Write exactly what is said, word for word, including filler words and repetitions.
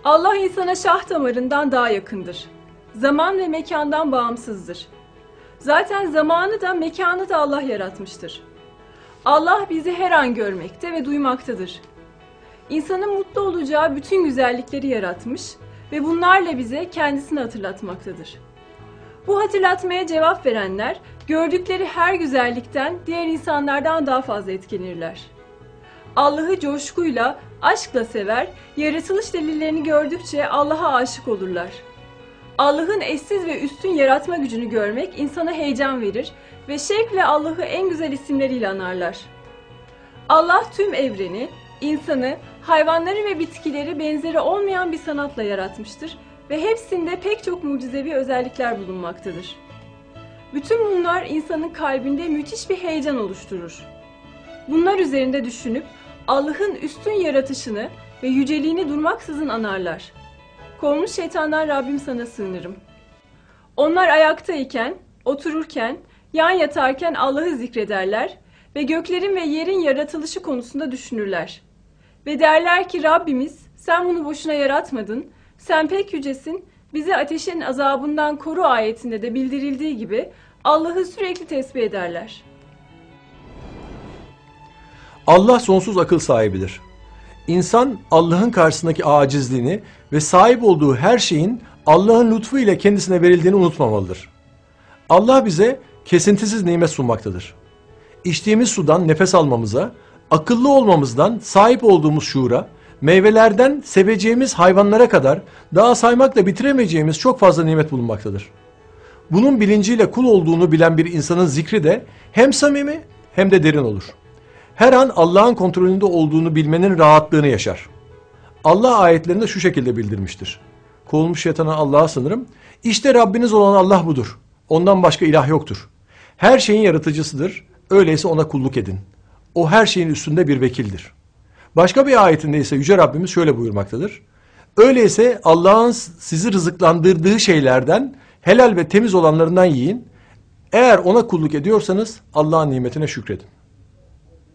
Allah insana şah damarından daha yakındır. Zaman ve mekandan bağımsızdır. Zaten zamanı da mekanı da Allah yaratmıştır. Allah bizi her an görmekte ve duymaktadır. İnsanın mutlu olacağı bütün güzellikleri yaratmış ve bunlarla bize kendisini hatırlatmaktadır. Bu hatırlatmaya cevap verenler, gördükleri her güzellikten diğer insanlardan daha fazla etkilenirler. Allah'ı coşkuyla, aşkla sever, yaratılış delillerini gördükçe Allah'a aşık olurlar. Allah'ın eşsiz ve üstün yaratma gücünü görmek insana heyecan verir ve şevkle Allah'ı en güzel isimleriyle anarlar. Allah tüm evreni, insanı, hayvanları ve bitkileri benzeri olmayan bir sanatla yaratmıştır ve hepsinde pek çok mucizevi özellikler bulunmaktadır. Bütün bunlar insanın kalbinde müthiş bir heyecan oluşturur. Bunlar üzerinde düşünüp Allah'ın üstün yaratışını ve yüceliğini durmaksızın anarlar. Kovmuş şeytandan Rabbim sana sığınırım. Onlar ayaktayken, otururken, yan yatarken Allah'ı zikrederler ve göklerin ve yerin yaratılışı konusunda düşünürler. Ve derler ki Rabbimiz sen bunu boşuna yaratmadın, sen pek yücesin, bizi ateşin azabından koru ayetinde de bildirildiği gibi Allah'ı sürekli tesbih ederler. Allah sonsuz akıl sahibidir. İnsan Allah'ın karşısındaki acizliğini ve sahip olduğu her şeyin Allah'ın lütfu ile kendisine verildiğini unutmamalıdır. Allah bize kesintisiz nimet sunmaktadır. İçtiğimiz sudan nefes almamıza, akıllı olmamızdan sahip olduğumuz şuura, meyvelerden seveceğimiz hayvanlara kadar daha saymakla bitiremeyeceğimiz çok fazla nimet bulunmaktadır. Bunun bilinciyle kul olduğunu bilen bir insanın zikri de hem samimi hem de derin olur. Her an Allah'ın kontrolünde olduğunu bilmenin rahatlığını yaşar. Allah ayetlerinde şu şekilde bildirmiştir. Kovulmuş şeytana Allah'a sığınırım. İşte Rabbiniz olan Allah budur. Ondan başka ilah yoktur. Her şeyin yaratıcısıdır. Öyleyse ona kulluk edin. O her şeyin üstünde bir vekildir. Başka bir ayetinde ise Yüce Rabbimiz şöyle buyurmaktadır. Öyleyse Allah'ın sizi rızıklandırdığı şeylerden helal ve temiz olanlarından yiyin. Eğer ona kulluk ediyorsanız Allah'ın nimetine şükredin.